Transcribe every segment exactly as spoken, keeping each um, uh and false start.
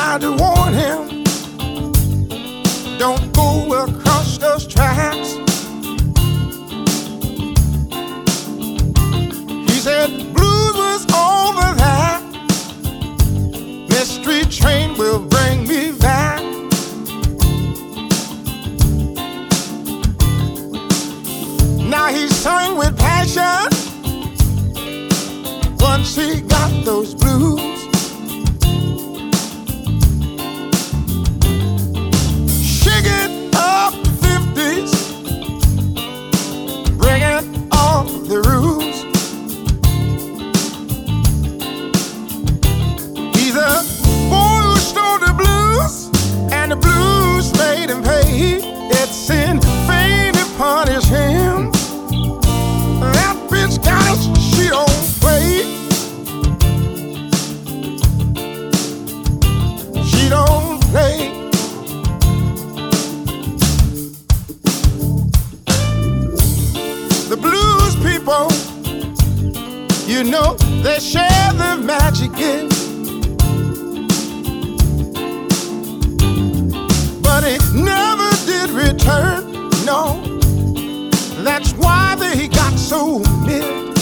tried to warn him, don't go across those tracks. He said blues was over that. Mystery train will bring me back. Now he sang with passion once he got those blues. Shake it up to fifties, bring it off the rules. He's a boy who stole the blues, and the blues made him pay. It's in vain to punish him. That bitch got us, she don't play. She don't play. The blues people, you know, they share the magic gift, but it never did return, no. That's why they got so miffed.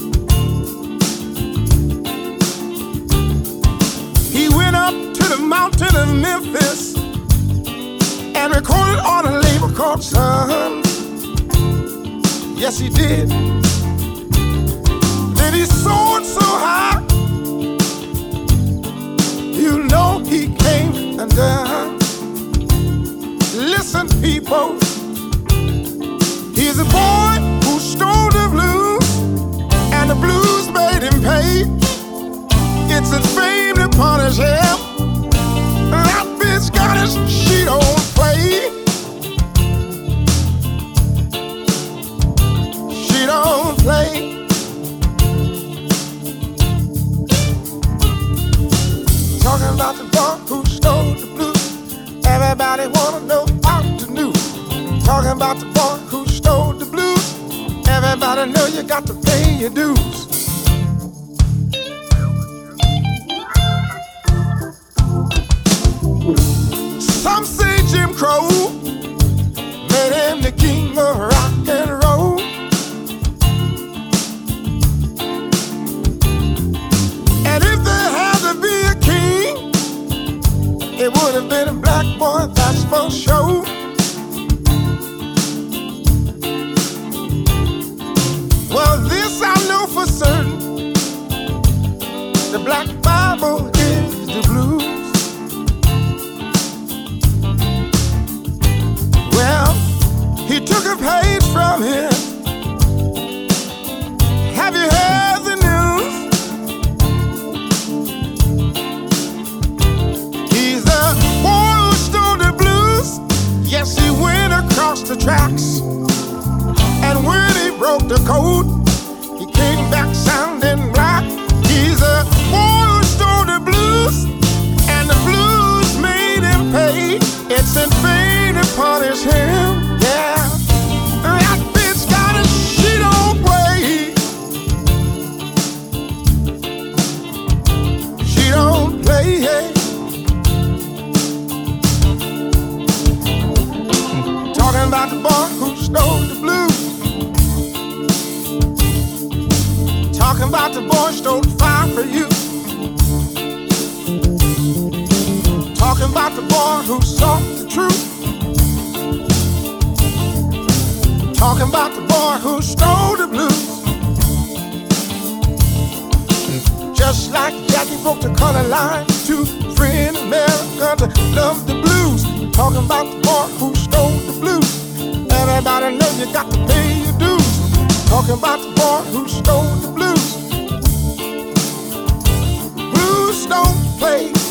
He went up to the mountain of Memphis and recorded on a label called Sun. Yes, he did. Then he soared so high, you know he came undone. Listen, people, he's a boy who stole the blues, and the blues made him pay. It's a fame to punish him. That bitch got us, she don't play. She don't play. Talking about the boy who stole the blues, everybody wanna know how to do. Talking about the boy who stole the blues, everybody know you got to pay your dues. Some say Jim Crow made him the king of rock and roll. And if there had to be a king, it would have been a black boy, that's for sure. Well, this I know for certain, the Black Bible is the blues. Well, he took a page from him. Have you heard the news? He's the boy who stole the blues. Yes, he went across the tracks, and when he broke the code, he came back sounding black. He's a boy who stole the blues, and the blues made him pay. It's in vain to punish him, yeah. That bitch got it, she don't play. She don't play, yeah. Talking about the boy who stole the blues. Talking about the boy stole the fire for you. Talking about the boy who sought the truth. Talking about the boy who stole the blues. Just like Jackie broke the color line to free in America to love the blues. Talking about the boy who stole the blues. Everybody know you got to pay your dues. Talking about the boy who stole the blues. Blues don't play.